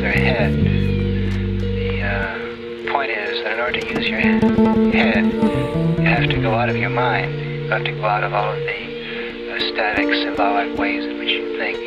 their head. The point is that in order to use your head, you have to go out of your mind. You have to go out of all of the static, symbolic ways in which you think.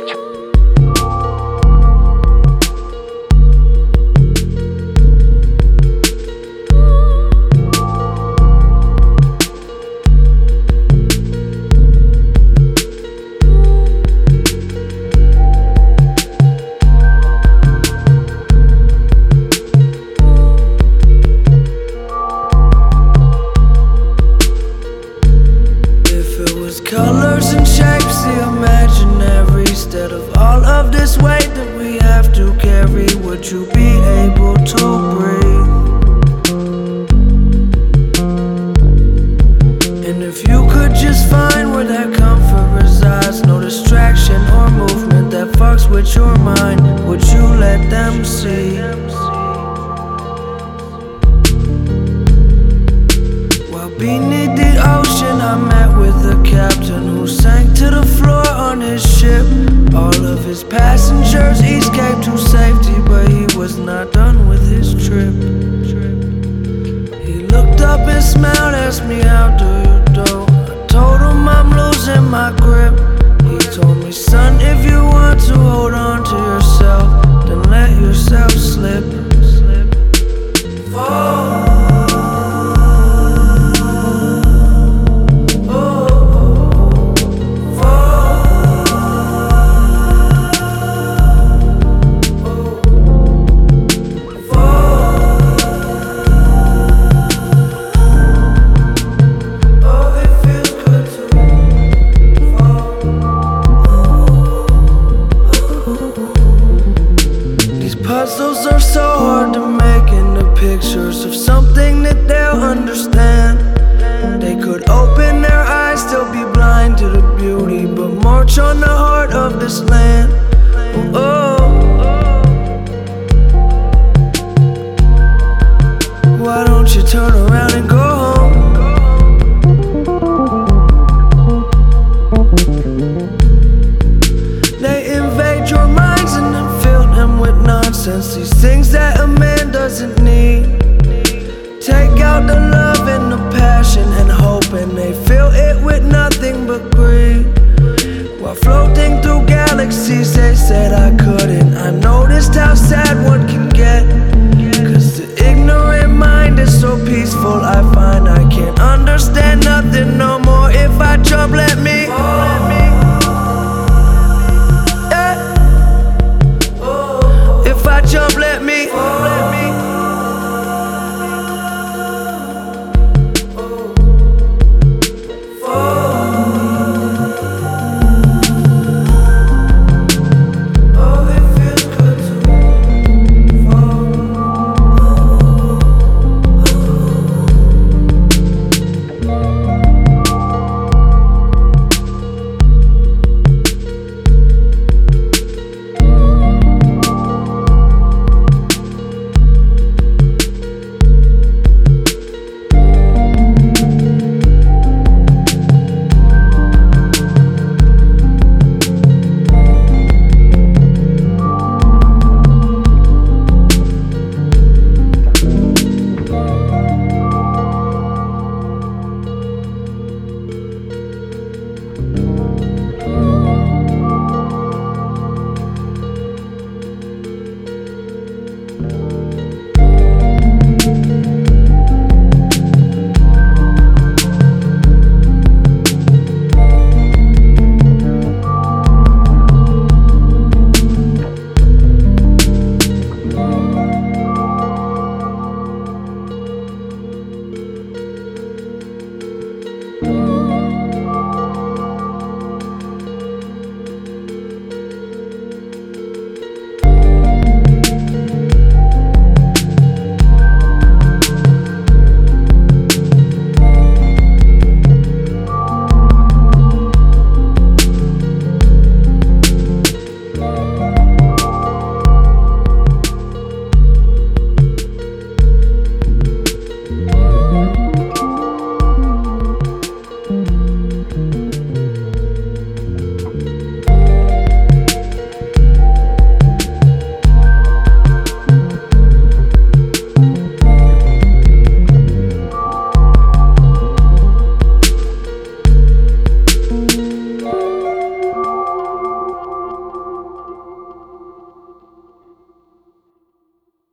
Colors and shapes, the imaginary. Instead of all of this weight that we have to carry, would you be able to breathe? And if you could just find where that comfort resides, no distraction or movement that fucks with your mind, would you let them see? While beneath the ocean I met with a captain who sank to the floor on his ship. All of his passengers escaped to safety, but he was not done with his trip. He looked up and smiled, asked me how do you do. I told him I'm losing my grip. He told me, son, if you want to hold on to yourself, then let yourself slip. Fall. Puzzles are so hard to make into pictures of something that they'll understand. They could open their eyes, still be blind to the beauty, but march on the heart of this land. Oh, why don't you turn around and go home? They invade your minds and then fill them with nonsense, these things that a man doesn't need. Take out the love and the passion and hope, and they fill it with nothing but greed. While floating through galaxies, they said I couldn't. I noticed how sad